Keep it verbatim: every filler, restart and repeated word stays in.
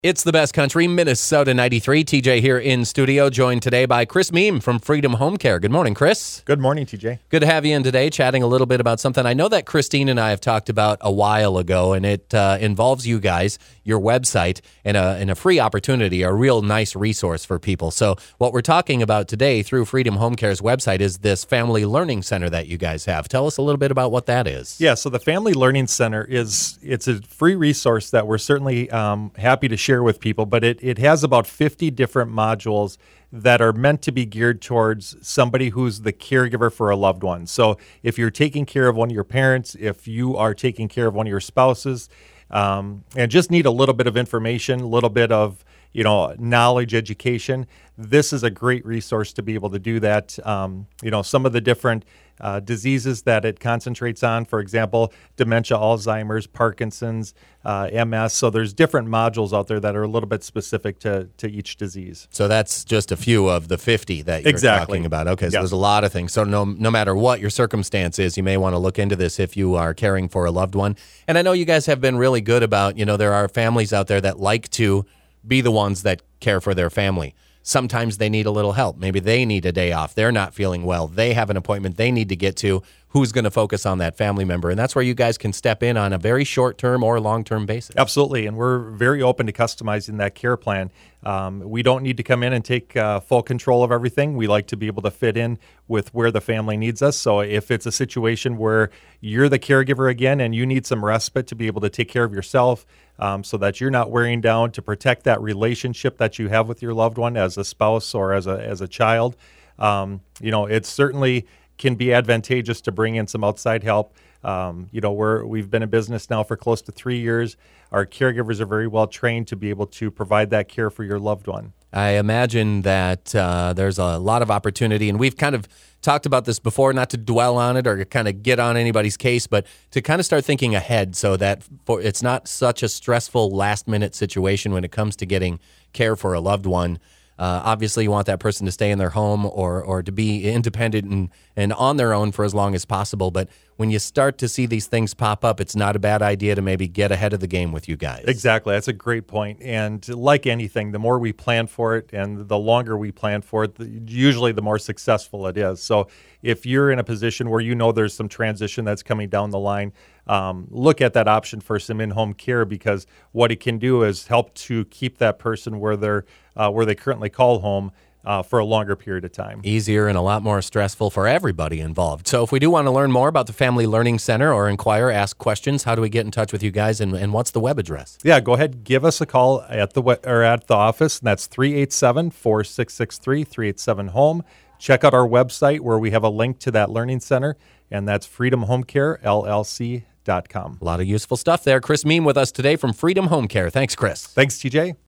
It's the best country, Minnesota ninety-three. T J here in studio, joined today by Chris Meem from Freedom Home Care. Good morning, Chris. Good morning, T J. Good to have you in today, chatting a little bit about something I know that Christine and I have talked about a while ago, and it uh, involves you guys, your website, and a, and a free opportunity, a real nice resource for people. So what we're talking about today through Freedom Home Care's website is this Family Learning Center that you guys have. Tell us a little bit about what that is. Yeah, so the Family Learning Center is it's a free resource that we're certainly um, happy to share with people, but it, it has about fifty different modules that are meant to be geared towards somebody who's the caregiver for a loved one. So if you're taking care of one of your parents, if you are taking care of one of your spouses, um, and just need a little bit of information, a little bit of you know, knowledge, education, this is a great resource to be able to do that. Um, you know, some of the different uh, diseases that it concentrates on, for example, dementia, Alzheimer's, Parkinson's, uh, M S. So there's different modules out there that are a little bit specific to, to each disease. So that's just a few of the fifty that you're exactly. talking about. Okay, so yes. There's a lot of things. So no, no matter what your circumstance is, you may want to look into this if you are caring for a loved one. And I know you guys have been really good about, you know, there are families out there that like to be the ones that care for their family. Sometimes they need a little help. Maybe they need a day off. They're not feeling well. They have an appointment they need to get to. Who's going to focus on that family member? And that's where you guys can step in on a very short-term or long-term basis. Absolutely, and we're very open to customizing that care plan. Um, we don't need to come in and take uh, full control of everything. We like to be able to fit in with where the family needs us. So if it's a situation where you're the caregiver again and you need some respite to be able to take care of yourself um, so that you're not wearing down, to protect that relationship that you have with your loved one as a spouse or as a as a child, um, you know, it's certainly can be advantageous to bring in some outside help. Um, you know, we're, we've been in business now for close to three years. Our caregivers are very well trained to be able to provide that care for your loved one. I imagine that uh, there's a lot of opportunity, and we've kind of talked about this before, not to dwell on it or kind of get on anybody's case, but to kind of start thinking ahead so that for, it's not such a stressful last-minute situation when it comes to getting care for a loved one. Uh, obviously, you want that person to stay in their home or or to be independent and, and on their own for as long as possible. But when you start to see these things pop up, it's not a bad idea to maybe get ahead of the game with you guys. Exactly. That's a great point. And like anything, the more we plan for it and the longer we plan for it, the, usually the more successful it is. So if you're in a position where you know there's some transition that's coming down the line, um, look at that option for some in-home care, because what it can do is help to keep that person where they're uh, where they currently call home Uh, for a longer period of time. Easier and a lot more stressful for everybody involved. So if we do want to learn more about the Family Learning Center or inquire, ask questions, how do we get in touch with you guys, and, and what's the web address? Yeah, go ahead, give us a call at the or at the office, and that's three eight seven, four six six three, three eight seven home. Check out our website where we have a link to that learning center, and that's freedom home care L L C dot com. A lot of useful stuff there. Chris Meem with us today from Freedom Home Care. Thanks, Chris. Thanks, T J.